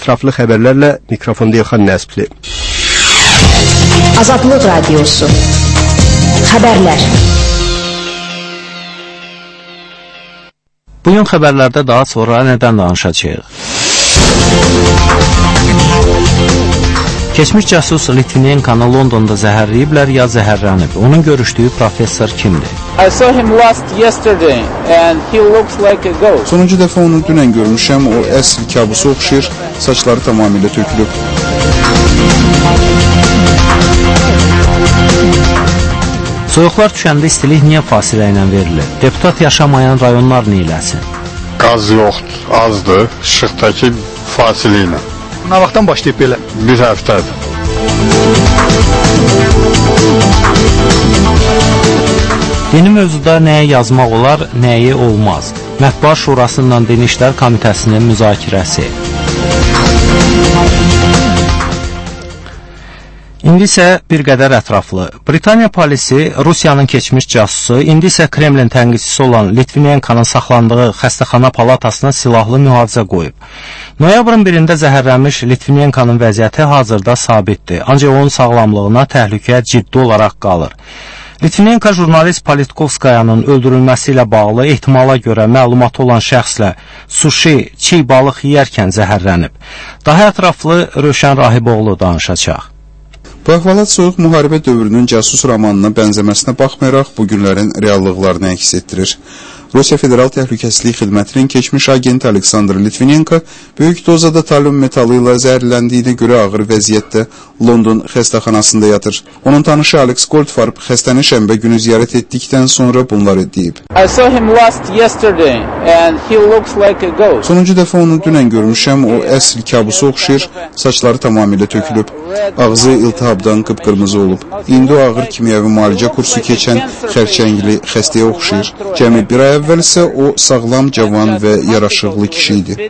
Ətraflı xəbərlərlə mikrofonda Elxan Nəsbli. Azadlıq Radiosu. Xəbərlər. Bugün xəbərlərdə daha sonra nədən danışacağıq? Keçmiş casus Litvinenkanı Londonda zəhərləyiblər ya zəhərlənib? Onun görüşdüyü professor kimdir? Sonuncu dəfə onu dünən görmüşəm, o əsl kabusa oxşayır, saçları tamamilə tökülüb. Soyuqlar düşəndə istilik niyə fasilə ilə verilir? Deputat yaşamayan rayonlar neyləsin? Qaz yoxdur, azdır, işıqdakı fasilə ilə. Nə vaxtdan başlayıb belə? Bir həftədir. Yeni mövzuda nəyə yazmaq olar, nəyi olmaz? Mətbuat Şurasından Dini İşlər Komitəsinin müzakirəsi. İndi isə bir qədər ətraflı. Britaniya polisi Rusiyanın keçmiş casusu, indi isə Kremlin tənqidçisi olan Litvinenkanın saxlandığı xəstəxana palatasına silahlı mühafizə qoyub. Noyabrın 1-də zəhərlənmiş Litvinenkanın vəziyyəti hazırda sabitdir, ancaq onun sağlamlığına təhlükə ciddi olaraq qalır. Litvinenka jurnalist Politkovskayanın öldürülməsi ilə bağlı ehtimala görə məlumatı olan şəxslə sushi, çiğ balıq yeyərkən zəhərlənib. Daha ətraflı Rövşən Rahiboğlu danışacaq. Bu əhvalat soyuq müharibə dövrünün casus romanına bənzəməsinə baxmayaraq bu günlərin reallıqlarını əks etdirir. Rusiya Federal Təhlükəsizlik Xidmətinin keçmiş agenti Aleksandr Litvinenko böyük dozada talyum metalı ilə zəhərləndiyinə görə ağır vəziyyətdə London xəstəxanasında yatır. Onun tanışı Alex Goldfarb xəstəni şənbə günü ziyarət etdikdən sonra bunları deyib. Sonuncu dəfə onu dünən görmüşəm, o əsl kabusa oxşayır, saçları tamamilə tökülüb. Ağzı iltihabdan qıpqırmızı olub. İndi o ağır kimyəvi müalicə kursu keçən xərçəngli xəstəyə oxşayır. Cəmi bir ay əvvəl isə o sağlam, cavan və yaraşıqlı kişi idi.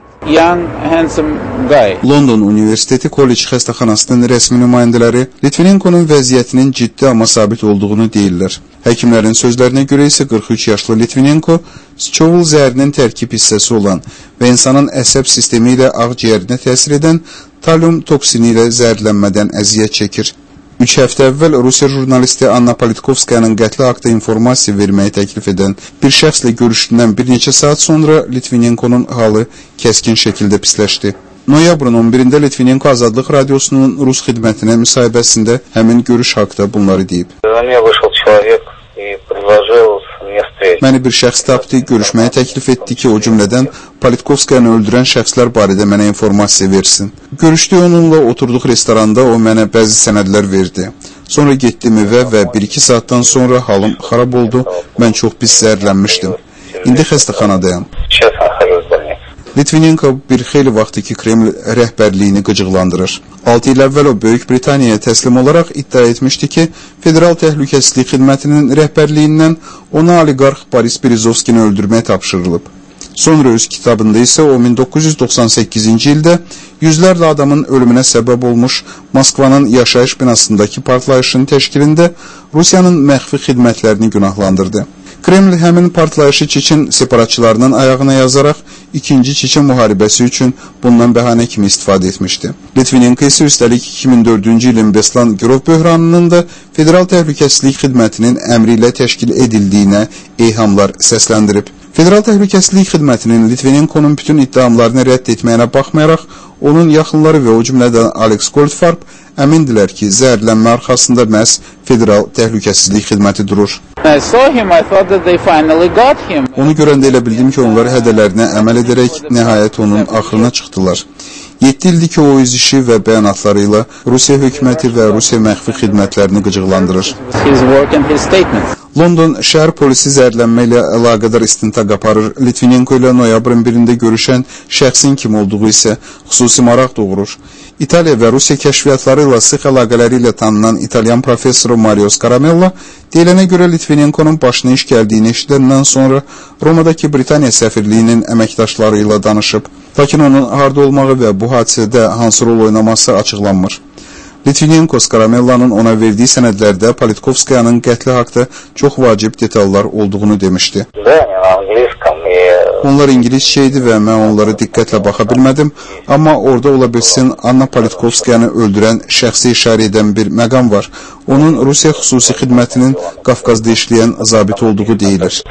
London Universiteti Kollec xəstəxanasının rəsmi nümayəndələri Litvinenkonun vəziyyətinin ciddi amma sabit olduğunu deyirlər. Həkimlərin sözlərinə görə isə 43 yaşlı Litvinenko Scoville zəhərinin tərkib hissəsi olan və insanın əsəb sistemi ilə ağciyərinə təsir edən talyum toksini ilə zəhərlənmədən əziyyət çəkir. 3 həftə əvvəl Rusiya jurnalisti Anna Politkovskayanın qətli haqda informasiya verməyi təklif edən bir şəxslə görüşdüyündən bir neçə saat sonra Litvinenkonun halı kəskin şəkildə pisləşdi. Noyabrın 11-də Litvinenko Azadlıq Radiosunun Rus xidmətinə müsahibəsində həmin görüş haqda bunları deyib. Məni bir şəxs tapdı, görüşməyə təklif etdi ki, o cümlədən Politkovskayanı öldürən şəxslər barədə mənə informasiya versin. Görüşdüyü onunla oturduq restoranda, o mənə bəzi sənədlər verdi. Sonra getdim evə və 1-2 saatdan sonra halım xarab oldu, mən çox pis zəhərlənmişdim. İndi xəstəxanadayam. Litvinenko bir xeyli vaxtı ki, Kreml rəhbərliyini qıcıqlandırır. 6 il əvvəl o Böyük Britaniyaya təslim olaraq iddia etmişdi ki, Federal Təhlükəsizlik Xidmətinin rəhbərliyindən ona oliqarx Boris Berezovskini öldürməyə tapşırılıb. Sonra öz kitabında isə o 1998-ci ildə yüzlərlə adamın ölümünə səbəb olmuş Moskvanın yaşayış binasındakı partlayışın təşkilində Rusiyanın məxfi xidmətlərini günahlandırdı. Kreml həmin partlayışı Çeçen separatçılarının ayağına yazaraq ikinci Çeçen müharibəsi üçün bundan bəhanə kimi istifadə etmişdi. Litvinenko isə üstəlik 2004-cü ilin Beslan girov böhranının da Federal Təhlükəsizlik Xidmətinin əmri ilə təşkil edildiyinə eyhamlar səsləndirib. Federal Təhlükəsizlik Xidmətinin Litvinenkonun bütün iddialarını rədd etməyinə baxmayaraq, onun yaxınları və o cümlədən Alex Goldfarb əmindilər ki, zəhərlənmə arxasında məhz Federal Təhlükəsizlik Xidməti durur. Onu görəndə elə bildim ki, onlar hədələrinə əməl edərək nəhayət onun axırına çıxdılar. 7 ildir ki, o öz işi və bəyanatları ilə Rusiya hökuməti və Rusiya məxfi xidmətlərini qıcıqlandırır. London şəhər polisi zəhərlənmə ilə əlaqədar istintaq aparır. Litvinenko ilə noyabrın 1-də görüşən şəxsin kim olduğu isə xüsusi maraq doğurur. İtaliya və Rusiya kəşfiyyatları ilə sıx əlaqələri ilə tanınan İtalyan professoru Mario Scaramella deyilənə görə Litvinenkonun başına iş gəldiyini eşidəndən sonra Romadakı Britaniya səfirliyinin əməkdaşları ilə danışıb. Lakin onun harda olmağı və bu hadisədə hansı rol oynaması açıqlanmır. Litvinenko Scaramellanın ona verdiyi sənədlərdə Politkovskayanın qətli haqda çox vacib detallar olduğunu demişdi. Onlar ingiliscə idi və mən onlara diqqətlə baxa bilmədim, amma orada ola bilsin Anna Politkovskayanı öldürən şəxsi işarə edən bir məqam var. Onun Rusiya xüsusi xidmətinin Qafqazda işləyən zabit olduğu deyilir.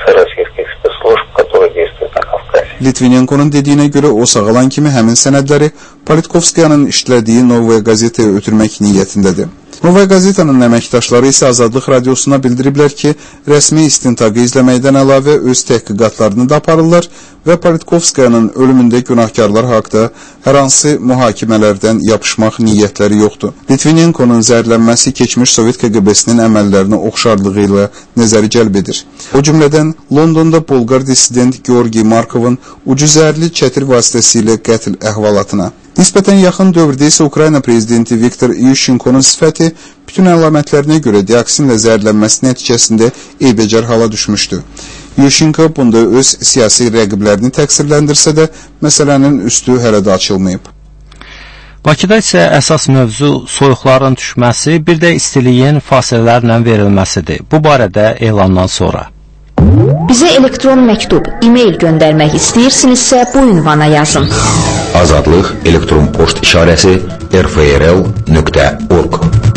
Litvinenko'nun dediyinə görə o sağalan kimi həmin sənədləri Politkovskayanın işlədiyi Novaya Gazetaya ötürmək niyyətindədir. Novaya Gazetanın əməkdaşları isə Azadlıq Radiosuna bildiriblər ki, rəsmi istintaqı izləməkdən əlavə öz təhqiqatlarını da aparırlar və Politkovskayanın ölümündə günahkarlar haqda hər hansı mühakimələrdən yapışmaq niyyətləri yoxdur. Litvinenko'nun zəhərlənməsi keçmiş Sovet KGB-sinin əməllərinə oxşarlığı ilə nəzəri cəlb edir. O cümlədən Londonda Bolqar dissident Georgi Markovun ucu zəhərli çətir vasitəsilə qətl əhvalatına. Nisbətən yaxın dövrdə isə Ukrayna prezidenti Viktor Yushchenko'nun sifəti bütün əlamətlərinə görə dioksinlə zəhərlənməsi nəticəsində eybəcər hala düşmüşdü. Yushchenko bunda öz siyasi rəqiblərini təqsirləndirsə də, məsələnin üstü hələ də açılmayıb. Bakıda isə əsas mövzu soyuqların düşməsi, bir də istiliyin fasilələrlə verilməsidir. Bu barədə elandan sonra. Bizə elektron məktub, e-mail göndərmək istəyirsinizsə bu ünvana yazın. Azadlıq elektron poçt işarəsi rfrl.org.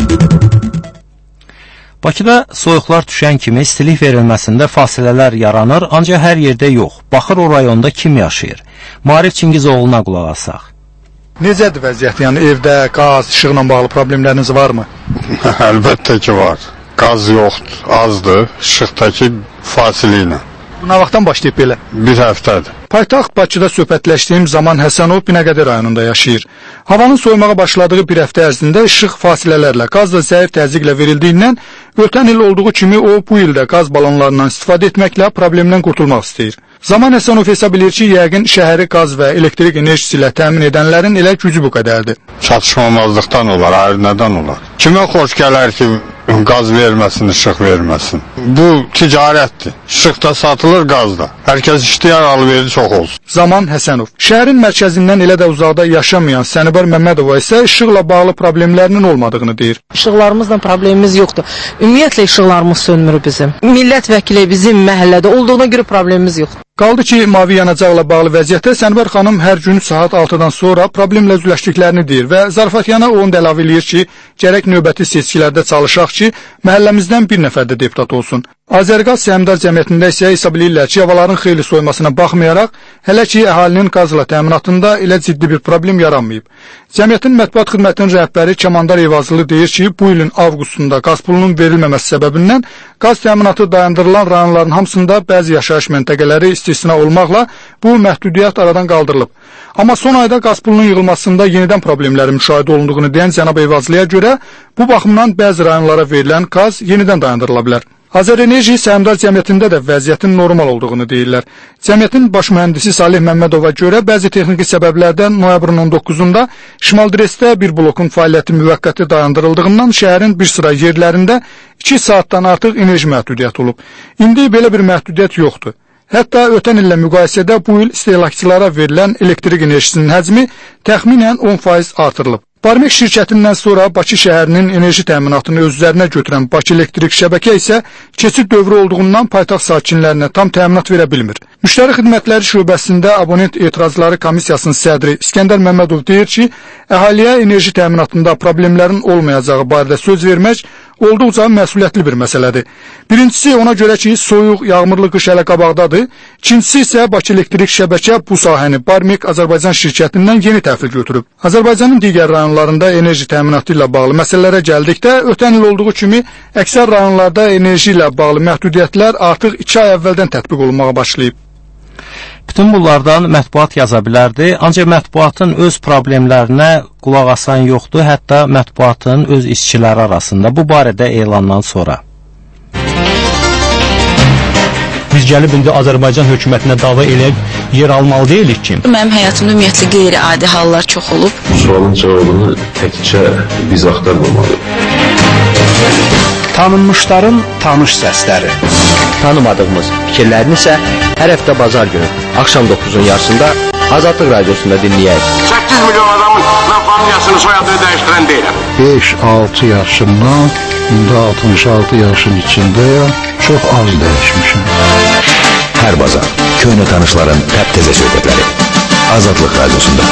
Bakıda soyuqlar düşən kimi istilik verilməsində fasilələr yaranır, ancaq hər yerdə yox. Baxır o rayonda kim yaşayır? Maarif Çingizoğlu'na qulaq asaq. Necədir vəziyyət? Yəni evdə qaz, işıqla bağlı problemləriniz varmı? Əlbəttə ki var. Qaz yoxdur, azdır, işıqdakı fasilə ilə. Nə vaxtdan başlayıb belə? Bir həftədir. Paytaxt Bakıda söhbətləşdiyim Zaman Həsənov Binəqədi rayonunda yaşayır. Havanın soyumağa başladığı bir həftə ərzində işıq fasilələrlə, qaz da zəif təzyiqlə verildiyindən ötən il olduğu kimi o bu ildə qaz balonlarından istifadə etməklə problemdən qurtulmaq istəyir. Zaman Həsənov hesab edir ki, yəqin şəhəri qaz və elektrik enerjisi ilə təmin edənlərin elə gücü bu qədərdir. Çatışmamazlıqdan olar, ayrı nədən olar? Kimə xoş gələr ki, qaz verməsin, işıq verməsin? Bu ticarətdir. İşıq da satılır, qaz da. Hər kəs işləyər, alveri çox olsun. Zaman Həsənov. Şəhərin mərkəzindən elə də uzaqda yaşamayan Sənibar Məmmədova isə işıqla bağlı problemlərinin olmadığını deyir. İşıqlarımızla problemimiz yoxdur. Ümumiyyətlə işıqlarımız sönmür bizim. Millət vəkili bizim məhəllədə olduğuna görə problemimiz yoxdur. Qaldı ki, mavi yanacaqla bağlı vəziyyətdə Sənvar xanım hər gün saat 6-dan sonra problemlə üzləşdiklərini deyir və zarafatyana onu da əlavə eləyir ki, gərək növbəti seçkilərdə çalışaq ki, məhəlləmizdən bir nəfər də deputat olsun. Azərqaz Səhmdar Cəmiyyətində isə hesab edirlər ki, havaların xeyli soymasına baxmayaraq, hələ ki, əhalinin qazla təminatında elə ciddi bir problem yaranmayıb. Cəmiyyətin mətbuat xidmətinin rəhbəri Kəmandar Eyvazlı deyir ki, bu ilin avqustunda qaz pulunun verilməməsi səbəbindən qaz təminatı dayandırılan rayonların hamısında bəzi yaşayış məntəqələri istisna olmaqla bu məhdudiyyət aradan qaldırılıb. Amma son ayda qaz pulunun yığılmasında yenidən problemlərin müşahidə olunduğunu deyən cənab Eyvazlıya görə bu baxımdan bəzi rayonlara verilən qaz yenidən dayandırıla bilər. Azərenerji Səhmdar Cəmiyyətində də vəziyyətin normal olduğunu deyirlər. Cəmiyyətin baş mühəndisi Salih Məmmədova görə bəzi texniki səbəblərdən noyabrın 19-da Şimal Dresdə bir blokun fəaliyyəti müvəqqəti dayandırıldığından şəhərin bir sıra yerlərində 2 saatdan artıq enerji məhdudiyyəti olub. İndi belə bir məhdudiyyət yoxdur. Hətta ötən illə müqayisədə bu il istehlakçılara verilən elektrik enerjisinin həcmi təxminən 10% artırılıb. Barmek şirkətindən sonra Bakı şəhərinin enerji təminatını öz üzərinə götürən Bakı elektrik şəbəkə isə keçid dövrü olduğundan paytaxt sakinlərinə tam təminat verə bilmir. Müştəri xidmətləri şöbəsində abonent etirazları komissiyasının sədri İskəndər Məmmədov deyir ki, əhaliyə enerji təminatında problemlərin olmayacağı barədə söz vermək olduqca məsuliyyətli bir məsələdir. Birincisi ona görə ki, soyuq, yağmurlu qış hələ qabaqdadır. İkincisi isə Bakı elektrik şəbəkə bu sahəni Barmek Azərbaycan şirkətindən yeni təhvil götürüb. Azərbaycanın digər rayonlarında enerji təminatı ilə bağlı məsələlərə gəldikdə, ötən il olduğu kimi əksər rayonlarda enerji ilə bağlı məhdudiyyətlər artıq 2 ay əvvəldən tətbiq olunmağa başlayıb. Bütün bunlardan mətbuat yaza bilərdi, ancaq mətbuatın öz problemlərinə qulaq asan yoxdur, hətta mətbuatın öz işçiləri arasında. Bu barədə elandan sonra. Biz gəlib indi Azərbaycan hökumətinə dava eləyib yer almalı deyilik ki. Mənim həyatımda ümumiyyətlə qeyri-adi hallar çox olub. Sualın cavabını təkcə biz axtarmamalıyıq. Tanınmışların tanış səsləri. Tanımadığımız fikirlərini isə hər həftə bazar günü axşam 9-un yarısında Azadlıq Radiosunda dinləyək. 8 milyon adamın mən familiyasını, soyadını dəyişdirən deyiləm. 5-6 yaşımdan, indi 66 yaşın içindəyəm, çox az dəyişmişim. Hər bazar köhnə tanışların təptəzə söhbətləri. Azadlıq Radiosunda.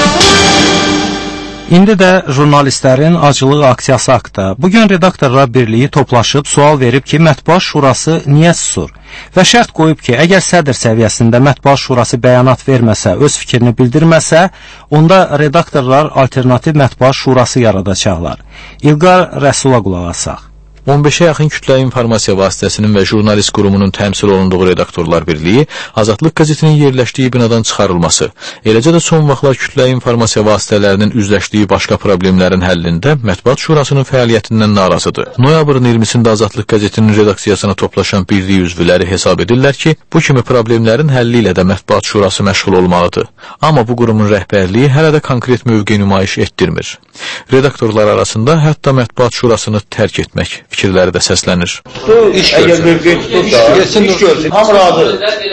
İndi də jurnalistlərin aclıq aksiyası haqqında. Bugün Redaktorlar Birliyi toplaşıb sual verib ki, Mətbuat Şurası niyə susur? Və şərt qoyub ki, əgər sədr səviyyəsində Mətbuat Şurası bəyanat verməsə, öz fikrini bildirməsə, onda redaktorlar alternativ Mətbuat Şurası yaradacaqlar. İlqar Rəsula qulaq asaq. 15-ə yaxın kütləvi informasiya vasitəsinin və jurnalist qurumunun təmsil olunduğu Redaktorlar Birliyi Azadlıq qəzetinin yerləşdiyi binadan çıxarılması, eləcə də son vaxtlar kütləvi informasiya vasitələrinin üzləşdiyi başqa problemlərin həllində Mətbuat Şurasının fəaliyyətindən narazıdır. Noyabrın 20-sində Azadlıq qəzetinin redaksiyasına toplaşan birlik üzvləri hesab edirlər ki, bu kimi problemlərin həlli ilə də Mətbuat Şurası məşğul olmalıdır. Amma bu qurumun rəhbərliyi hələ də konkret mövqe nümayiş etdirmir. Redaktorlar arasında hətta Mətbuat Şurasını tərk etmək fikirləri də səslənir. Əgər mövqe tutursa, hamı razı.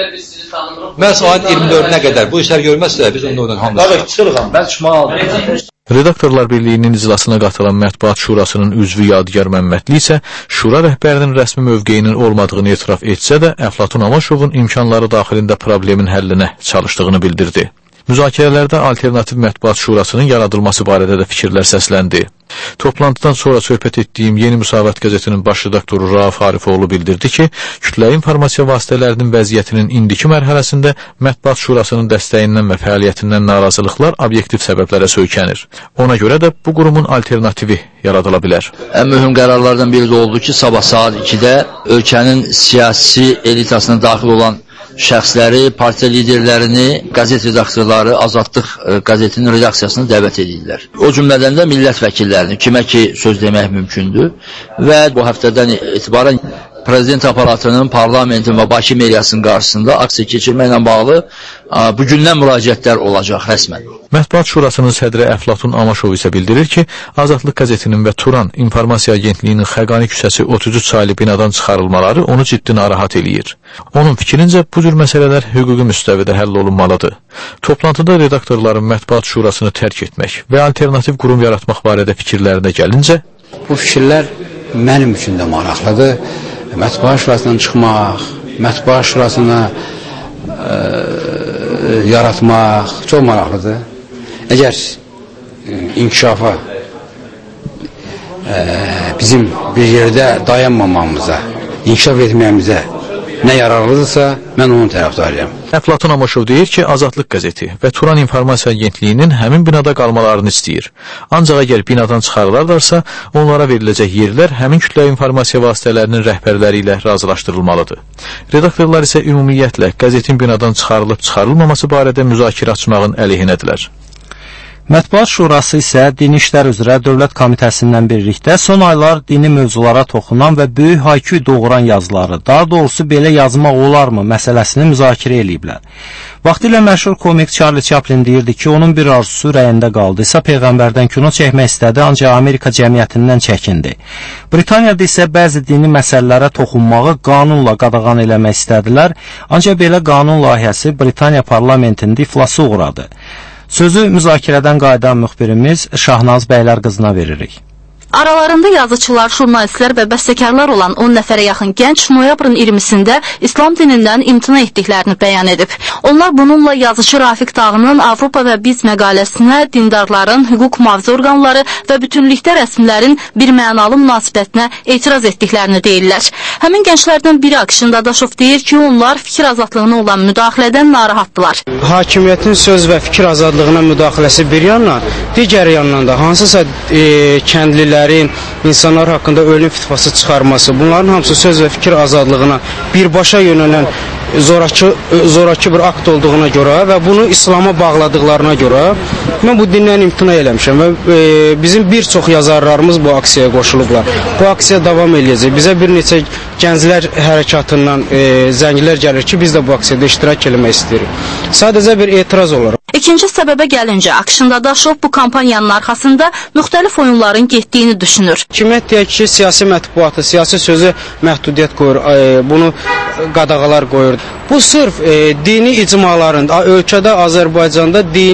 Məhz ayın 24-nə qədər bu işlər görməzsə, biz ondan hamısı çıxırıq, mən çıxmalıdır. Redaktorlar Birliyinin iclasına qatılan Mətbuat Şurasının üzvü Yadigar Məmmədli isə Şura rəhbərinin rəsmi mövqeyinin olmadığını etiraf etsə də, Əflatun Amaşovun imkanları daxilində problemin həllinə çalışdığını bildirdi. Müzakirələrdə alternativ Mətbuat Şurasının yaradılması barədə də fikirlər səsləndi. Toplantıdan sonra söhbət etdiyim Yeni Müsavat qəzetinin baş redaktoru Rauf Arifoğlu bildirdi ki, kütləvi informasiya vasitələrinin vəziyyətinin indiki mərhələsində Mətbuat Şurasının dəstəyindən və fəaliyyətindən narazılıqlar obyektiv səbəblərə söykənir. Ona görə də bu qurumun alternativi yaradıla bilər. Ən mühüm qərarlardan biri də oldu ki, sabah saat 2-də ölkənin siyasi elitasına daxil olan şəxsləri, partiya liderlərini, qəzet redaktorları Azadlıq qəzetinin redaksiyasına dəvət edirlər. O cümlədən də millət vəkillərini, kimə ki söz demək mümkündür və bu həftədən etibarən Prezident aparatının, parlamentin və Bakı meriyasının qarşısında aksiya keçirməklə bağlı bugündən müraciətlər olacaq rəsmən. Mətbuat Şurasının sədri Əflatun Amaşov isə bildirir ki, Azadlıq qəzetinin və Turan İnformasiya Agentliyinin Xəqani küçəsi 33 saylı binadan çıxarılmaları onu ciddi narahat eləyir. Onun fikrincə bu cür məsələlər hüquqi müstəvidə həll olunmalıdır. Toplantıda redaktorların Mətbuat Şurasını tərk etmək və alternativ qurum yaratmaq barədə fikirlərinə gəlincə, bu fikirlər mənim üçün də maraqlıdır. Mətbuat Şurasından çıxmaq, Mətbuat Şurasını yaratmaq çox maraqlıdır. Əgər inkişafa bizim bir yerdə dayanmamamıza, inkişaf etməyimizə nə yararlıdırsa, mən onun tərəfdarıyam. Əflatun Amaşov deyir ki, Azadlıq qəzeti və Turan İnformasiya Agentliyinin həmin binada qalmalarını istəyir. Ancaq əgər binadan çıxarılarlarsa, onlara veriləcək yerlər həmin kütləvi informasiya vasitələrinin rəhbərləri ilə razılaşdırılmalıdır. Redaktorlar isə ümumiyyətlə qəzetin binadan çıxarılıb-çıxarılmaması barədə müzakirə açmağın əleyhinədirlər. Mətbuat Şurası isə Dini İşlər üzrə Dövlət Komitəsindən birlikdə son aylar dini mövzulara toxunan və böyük hayküy doğuran yazıları, daha doğrusu belə yazmaq olarmı məsələsini müzakirə eləyiblər. Vaxtilə məşhur komik Charlie Chaplin deyirdi ki, onun bir arzusu rəyində qaldısa, Peyğəmbərdən kino çəkmək istədi, ancaq Amerika cəmiyyətindən çəkindi. Britaniyada isə bəzi dini məsələlərə toxunmağı qanunla qadağan eləmək istədilər, ancaq belə qanun layihəsi Britaniya parlamentində iflasa uğradı. Sözü müzakirədən qayıdan müxbirimiz Şahnaz Bəylər qızına veririk. Aralarında yazıçılar, jurnalistlər və bəstəkarlar olan 10 nəfərə yaxın gənc noyabrın 20-sində İslam dinindən imtina etdiklərini bəyan edib. Onlar bununla yazıcı Rafiq Dağının Avropa və Biz məqaləsinə, dindarların, hüquq mühafizə orqanları və bütünlükdə rəsmilərin bir mənalı münasibətinə etiraz etdiklərini deyirlər. Həmin gənclərdən biri Akşin Dadaşov deyir ki, onlar fikir azadlığına olan müdaxilədən narahatdılar. Hakimiyyətin söz və fikir azadlığına müdaxiləsi bir yandan, digər yandan da hansısa kəndlilər, insanlar haqqında ölüm fitvası çıxarması, bunların hamısı söz və fikir azadlığına birbaşa yönələn zoraki bir akt olduğuna görə və bunu İslama bağladıqlarına görə mən bu dindən imtina eləmişəm və bizim bir çox yazarlarımız bu aksiyaya qoşulublar. Bu aksiya davam eləyəcək. Bizə bir neçə gənclər hərəkatından zənglər gəlir ki, biz də bu aksiyada iştirak eləmək istəyirik. Sadəcə bir etiraz olaraq. İkinci səbəbə gəlincə, Akşin Dadaşov bu kampaniyanın arxasında müxtəlif oyunların getdiyini düşünür. Hakimiyyət deyək ki, siyasi mətbuatı, siyasi sözü məhdudiyyət qoyur, bunu qadağalar qoyur. Bu sırf dini icmaların, ölkədə Azərbaycanda dini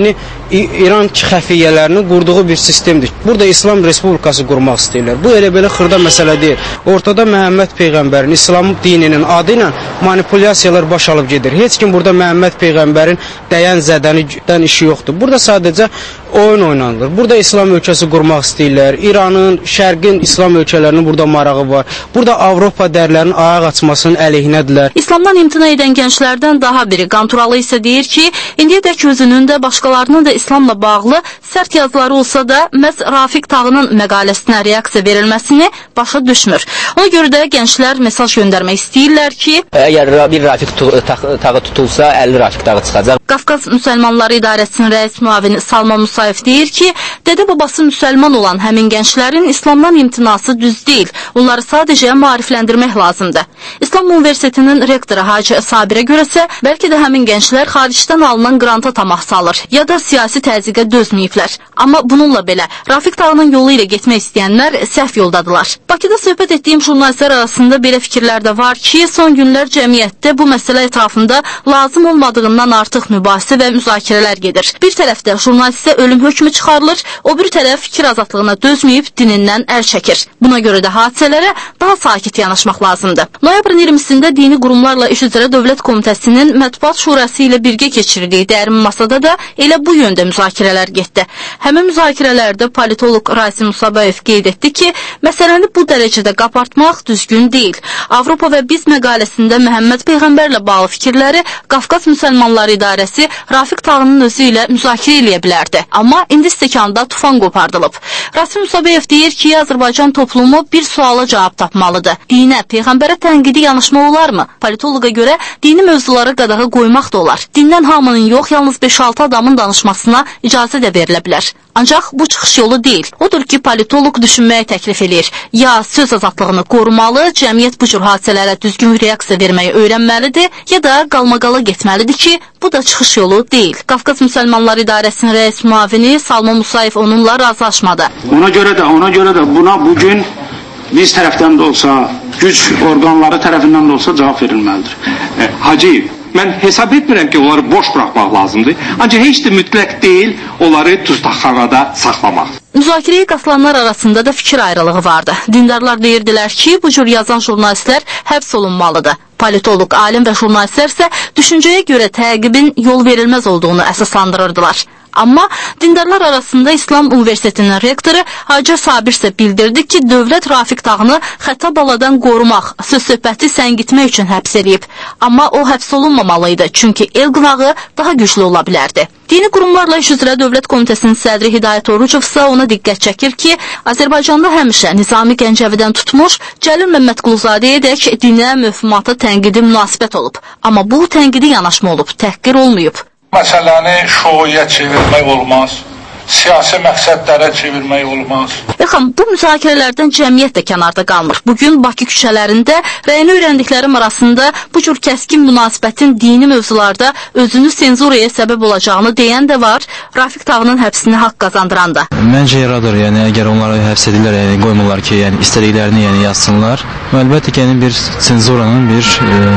İran xəfiyyələrinin qurduğu bir sistemdir. Burada İslam Respublikası qurmaq istəyirlər. Bu elə belə xırda məsələ deyil. Ortada Məhəmməd Peyğəmbərin, İslam dininin adı ilə manipulyasiyalar baş alıb gedir. Heç kim burada Məhəmməd Peyğəmbərin dəyən zədənidən işi yoxdur. Burada sadəcə oyun oynanılır. Burada İslam ölkəsi qurmaq istəyirlər. İranın, Şərqin İslam ölkələrinin burada marağı var. Burada Avropa dərlərinin ayaq açmasının əleyhinədirlər. İslamdan imtina edən gənclərdən daha biri Qanturalı isə deyir ki, indiyədək özünün də başqalarının da İslamla bağlı sərt yazıları olsa da məhz Rafiq Tağının məqaləsinə reaksiya verilməsini başa düşmür. Ona görə də gənclər mesaj göndərmək istəyirlər ki, əgər bir Rafiq Tağı tutulsa, 50 Rafiq Tağı çıxacaq. Qafqaz Müsəlmanları İdarəsinin rəis müavini Salman Musayev deyir ki, dədə babası müsəlman olan həmin gənclərin İslamdan imtinası düz deyil. Onları sadəcə maarifləndirmək lazımdır. İslam Universitetinin rektoru Hacı Sabirə görəsə, bəlkə də həmin gənclər xaricdən alınan qranta tamah salır ya da siyasi təzyiqə dözməyiblər. Amma bununla belə Rafiq Tağının yolu ilə getmək istəyənlər səhv yoldadılar. Bakıda söhbət etdiyim jurnalistlər arasında belə fikirlər də var ki, son günlər cəmiyyətdə bu məsələ ətrafında lazım olmadığından artıq mübahisə və müzakirələr gedir. Bir tərəfdə jurnalistə ölüm hökmü çıxarılır, o bir tərəf fikir azadlığına dözməyib dinindən əl çəkir. Buna görə də hadisələrə daha sakit yanaşmaq lazımdır. Noyabrın 20-sində Dini Qurumlarla İş üzrə Dövlət Komitəsinin Mətbuat Şurası ilə birgə keçirdiyi dərin masada da elə bu yöndə müzakirələr getdi. Həmin müzakirələrdə politoloq Rasim Musabayev qeyd etdi ki, məsələni bu dərəcədə qabartmaq düzgün deyil. Avropa və Biz məqaləsində Məhəmməd Peyğəmbərlə bağlı fikirləri Qafqaz Müsəlmanları İdarəsi Rafiq Tağının özü ilə müzakirə eləyə bilərdi. Amma indi stəkanda tufan qopardılıb. Rasim Musabayev deyir ki, Azərbaycan toplumu bir suala cavab tapmalıdır. Dinə, Peyğəmbərə tənqidi yanaşma olarmı? Politoloqa görə dini mövzulara qadağa qoymaq da olar. Dindən hamının yox, yalnız 5-6 adamın danışmasına icazə də verilə bilər. Ancaq bu çıxış yolu deyil. Odur ki, politoloq düşünməyə təklif eləyir. Ya söz azadlığını qorumalı, cəmiyyət bu cür hadisələrə düzgün reaksiya verməyi öyrənməlidir, ya da qalmaqala getməlidir ki, bu da çıxış yolu deyil. Qafqaz Müsəlmanları İdarəsinin rəis müavini Salman Musayev onunla razılaşmadı. Ona görə də buna bugün biz tərəfdən də olsa, güc orqanları tərəfindən də olsa cavab verilməlidir. Hacı, mən hesab etmirəm ki, onları boş buraxmaq lazımdır. Ancaq heç də mütləq deyil, onları tuzdaxxanada saxlamaq. Müzakirəyə qatılanlar arasında da fikir ayrılığı vardı. Dindarlar deyirdilər ki, bu cür yazan jurnalistlər həbs olunmalıdır. Politoloq, alim və jurnalistlər isə düşüncəyə görə təqibin yol verilməz olduğunu əsaslandırırdılar. Amma dindarlar arasında İslam Universitetinin rektoru Hacı Sabir isə bildirdi ki, dövlət Rafiq Tağını xəta baladan qorumaq, söz-söhbəti səngitmək üçün həbs edib. Amma o həbs olunmamalıydı, çünki el qınağı daha güclü ola bilərdi. Dini Qurumlarla İş üzrə Dövlət Komitəsinin sədri Hidayət Orucov isə ona diqqət çəkir ki, Azərbaycanda həmişə Nizami Gəncəvidən tutmuş Cəlil Məmmədquluzadəyə dək dinə, möhümata tənqidi münasibət olub. Amma bu tənqidi yanaşma olub, təhqir olmayıb. Məsələni şouya çevirmək olmaz, siyasi məqsədlərə çevirmək olmaz. Yaxın, bu müzakirələrdən cəmiyyət də kənarda qalmır. Bugün Bakı küçələrində rəyini öyrəndiklərim arasında bu cür kəskin münasibətin dini mövzularda özünü senzuraya səbəb olacağını deyən də var, Rafiq Tağının həbsini haqq qazandıran da. Məncə yaradır, yəni əgər onları həbs edirlər, yəni qoymurlar ki, yəni istədiklərini yəni yazsınlar. Əlbəttə ki, yəni bir senzuranın bir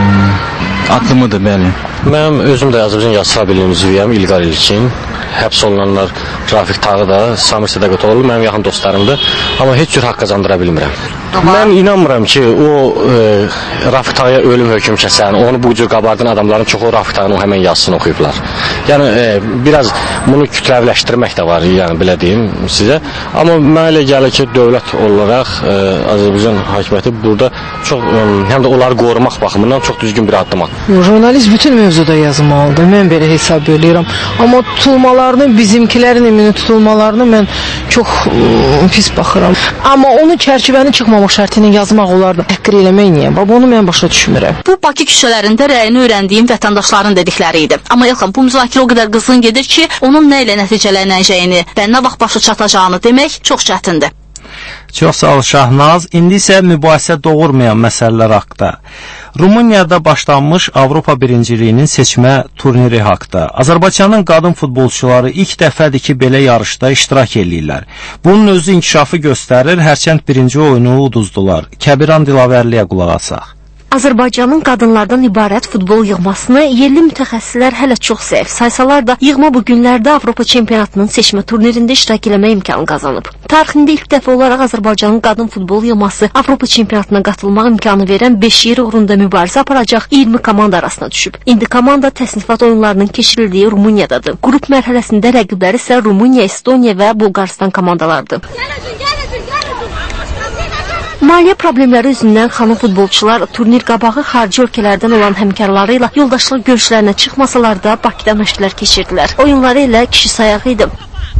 addımıdır, bəli. Mənim özüm də Azərbaycan Yazı Sabirliyinin üzvüyəm İlqar İlkin. Həbs olunanlar Rafiq Tağı da, Samir Sədaqətoğlu mənim yaxın dostlarımdır. Amma heç cür haqq qazandıra bilmirəm. Mən inanmıram ki, o Rafiq Tağıya ölüm hökm kəsən, onu bu cür qabardan adamların çoxu Rafiq Tağının həmən yazısını oxuyublar. Yəni, biraz bunu kütləvləşdirmək də var, yəni belə deyim sizə. Amma mənə elə gəlir ki, dövlət olaraq Azərbaycan hakimiyyəti burada çox, həm də onları qorumaq baxımından çox düzgün bir addım atır. Jurnalist bütün mövzuda yazmalıdır, mən belə hesab edirəm. Amma tutulmalarını, bizimkilərin emini tutulmalarını mən çox pis baxıram. Amma onu çərçivənin çıxmamaq şərti ilə yazmaq olardı. Təhqir eləmək niyə? Bunu mən başa düşmürəm. Bu Bakı küçələrində rəyini öyrəndiyim vətəndaşların dedikləri idi. Amma yaxın, bu müzakirə o qədər qızğın gedir ki, onun nə ilə nəticələnəcəyini və nə vaxt başa çatacağını demək çox çətindir. Çox sağ ol Şahnaz. İndi isə mübahisə doğurmayan məsələlər haqda. Rumuniyada başlanmış Avropa birinciliyinin seçmə turniri haqda. Azərbaycanın qadın futbolçuları ilk dəfədir ki, belə yarışda iştirak edirlər. Bunun özü inkişafı göstərir, hərçənd birinci oyunu uduzdular. Kəbiran Dilavərliyə qulaq asaq. Azərbaycanın qadınlardan ibarət futbol yığmasını yerli mütəxəssislər hələ çox zəif saysalar da, yığma bu günlərdə Avropa çempionatının seçmə turnirində iştirak eləmə imkanı qazanıb. Tarixində ilk dəfə olaraq Azərbaycanın qadın futbol yığması Avropa çempionatına qatılmaq imkanı verən 5 yer uğrunda mübarizə aparacaq 20 komanda arasına düşüb. İndi komanda təsnifat oyunlarının keçirildiyi Rumuniyadadır. Qrup mərhələsində rəqibləri isə Rumuniya, Estoniya və Bulqaristan komandalarıdır. Maliyyə problemləri üzündən xanım futbolçular turnir qabağı xarici ölkələrdən olan həmkarları ilə yoldaşlıq görüşlərinə çıxmasalar da Bakıda məşqlər keçirdilər. Oyunları ilə kişi sayağı idi.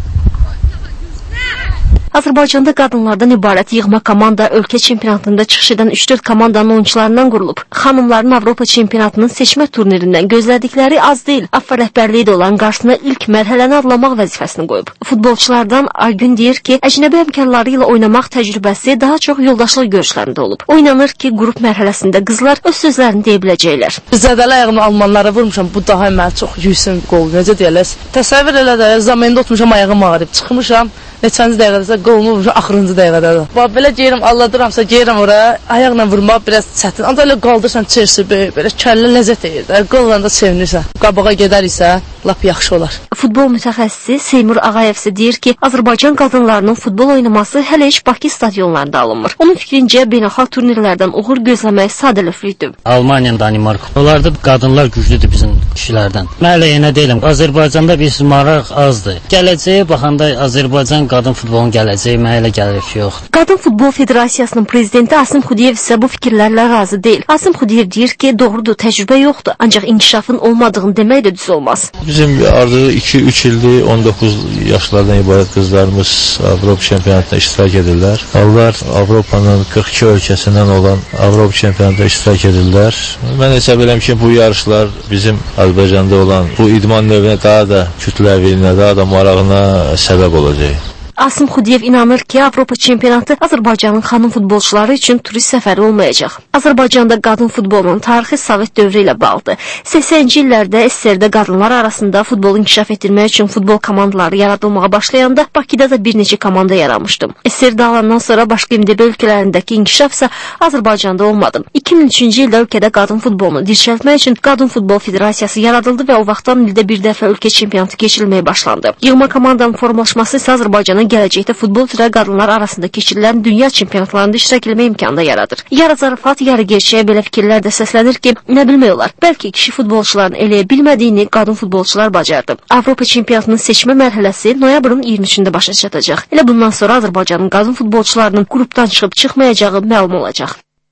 Azərbaycanda qadınlardan ibarət yığma komanda ölkə çempionatında çıxış edən 3-4 komandanın oyunçularından qurulub. Xanımların Avropa çempionatının seçmə turnirindən gözlədikləri az deyil. AFFA rəhbərliyi də olan qarşısına ilk mərhələni adlamaq vəzifəsini qoyub. Futbolçulardan Aygün deyir ki, əcnəbi həmkarları ilə oynamaq təcrübəsi daha çox yoldaşlıq görüşlərində olub. Oynanır ki, qrup mərhələsində qızlar öz sözlərini deyə biləcəklər. Zədəli ayağımı almanlara vurmuşam, bu daha mənə çox yüksək qol, necə deyərlər. Təsəvvür elə də, zamanda oturmuşam, ayağım ağrıb, çıxmışam. Neçənci dəqiqədə qolumu vurmuşam, axırıncı dəqiqədə. Belə geyirəm, alladıramsa geyirəm oraya, ayaqla vurmaq biraz çətin. Ancaq elə qaldırsan çirsi böyük, belə kəllə ləzzət edir. Qolla da sevinirsən. Qabağa gedəriksə, lap yaxşı olar. Futbol mütəxəssisi Seymur Ağayev isə deyir ki, Azərbaycan qadınlarının futbol oynaması hələ heç Bakı stadionlarında alınmır. Onun fikrincə, beynəlxalq turnirlərdən uğur gözləmək sadəlövhlükdür. Almaniya, Danimark. Onlarda qadınlar güclüdür bizim kişilərdən. Mən elə yenə deyiləm, Azərbaycanda bir maraq azdır. Gələcəyə baxanda Azərbaycan qadın futbolun gələcəyi mənə elə gəlir ki, yox. Qadın Futbol Federasiyasının prezidenti Asim Xudiyev isə bu fikirlərlə razı deyil. Asim Xudiyev deyir ki, doğrudur, təcrübə yoxdur, ancaq inkişafın olmadığını demək də düz olmaz. Bizim artıq 2-3 ildir 19 yaşlardan ibarət qızlarımız Avropa çempionatında iştirak edirlər. Onlar Avropanın 42 ölkəsindən olan Avropa çempionatında iştirak edirlər. Mən hesab edirəm ki, bu yarışlar bizim Azərbaycanda olan bu idman növünə daha da kütləviliyinə, daha da marağına səbəb olacaq. Asim Xudiyev inanır ki, Avropa çempionatı Azərbaycanın xanım futbolçuları üçün turist səfəri olmayacaq. Azərbaycanda qadın futbolunun tarixi Sovet dövrü ilə bağlıdır. 80-ci illərdə SSR-də qadınlar arasında futbolu inkişaf etdirmək üçün futbol komandaları yaradılmağa başlayanda Bakıda da bir neçə komanda yaranmışdı. SSR dağılandan sonra başqa MDB ölkələrindəki inkişaf isə Azərbaycanda olmadı. 2003-cü ildə ölkədə qadın futbolunu dirçəltmək üçün Qadın Futbol Federasiyası yaradıldı və o vaxtdan ildə bir dəfə ölkə çempionatı keçirilməyə başlandı. Yığma komandanın formalaşması isə Azərbaycanın gələcəkdə futbol üzrə qadınlar arasında keçirilən dünya çempionatlarında iştirak etmə imkanı yaradır. Yarı zarafat, yarı gerçəyə belə fikirlər də səslənir ki, nə bilmək olar, bəlkə kişi futbolçuların eləyə bilmədiyini qadın futbolçular bacardı. Avropa çempionatının seçmə mərhələsi noyabrın 23-də başa çatacaq. Elə bundan sonra Azərbaycanın qadın futbolçularının qrupdan çıxıb çıxmayacağı məlum olacaq.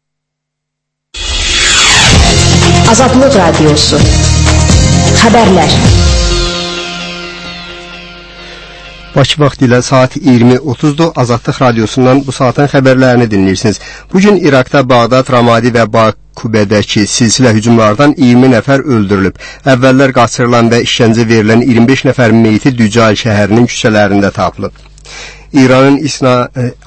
Azadlıq Radiosu Xəbərlər. Bakı vaxtı ilə saat 20:30-dur. Azadlıq Radiosundan bu saatın xəbərlərini dinləyirsiniz. Bugün İraqda Bağdad, Ramadi və Bakubədəki silsilə hücumlardan 20 nəfər öldürülüb. Əvvəllər qaçırılan və işgəncə verilən 25 nəfər meyti Dücal şəhərinin küçələrində tapılıb. İranın